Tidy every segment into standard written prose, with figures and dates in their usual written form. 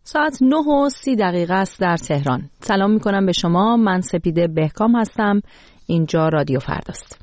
ساعت 9:30 است در تهران. سلام میکنم به شما. من سپیده بهکام هستم. اینجا رادیو فرداست.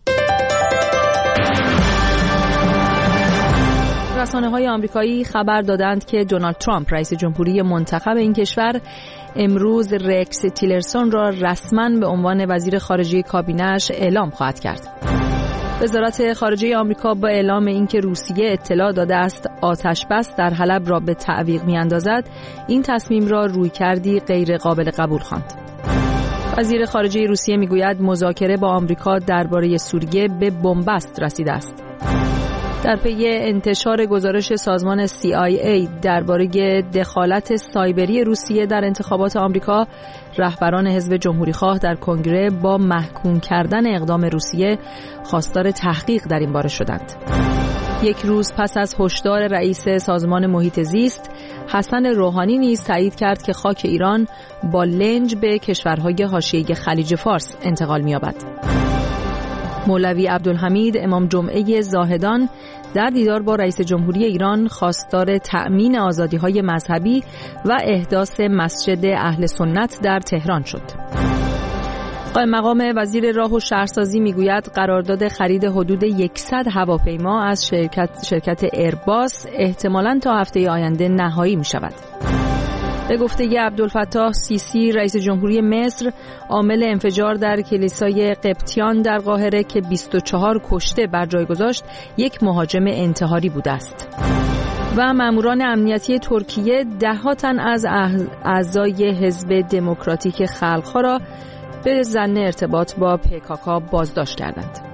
رسانه‌های آمریکایی خبر دادند که دونالد ترامپ رئیس جمهوری منتخب این کشور امروز رکس تیلرسون را رسما به عنوان وزیر خارجه کابینه‌اش اعلام خواهد کرد. وزارت خارجه آمریکا با اعلام اینکه روسیه اطلاع داده است آتش بس در حلب را به تعویق می‌اندازد، این تصمیم را رویکردی غیر قابل قبول خواند. وزیر خارجه روسیه میگوید مذاکره با آمریکا درباره سوریه به بنبست رسیده است. در پی انتشار گزارش سازمان CIA درباره دخالت سایبری روسیه در انتخابات آمریکا، رهبران حزب جمهوری‌خواه در کنگره با محکوم کردن اقدام روسیه خواستار تحقیق در این باره شدند. یک روز پس از هشدار رئیس سازمان محیط زیست، حسن روحانی نیز تایید کرد که خاک ایران با لنج به کشورهای حاشیه خلیج فارس انتقال می‌یابد. مولوی عبدالحمید امام جمعه زاهدان در دیدار با رئیس جمهوری ایران خواستار تأمین آزادی‌های مذهبی و احداث مسجد اهل سنت در تهران شد. قائم مقام وزیر راه و شهرسازی میگوید قرارداد خرید حدود 100 هواپیما از شرکت ایرباس احتمالاً تا هفته آینده نهایی می شود. به گفته عبدالفتاح سیسی رئیس جمهوری مصر، عامل انفجار در کلیسای قبطیان در قاهره که 24 کشته بر جای گذاشت یک مهاجم انتحاری بوده است. و ماموران امنیتی ترکیه ده‌ها تن از اعضای حزب دموکراتیک خلق‌ها را به ظن ارتباط با PKK بازداشت کردند.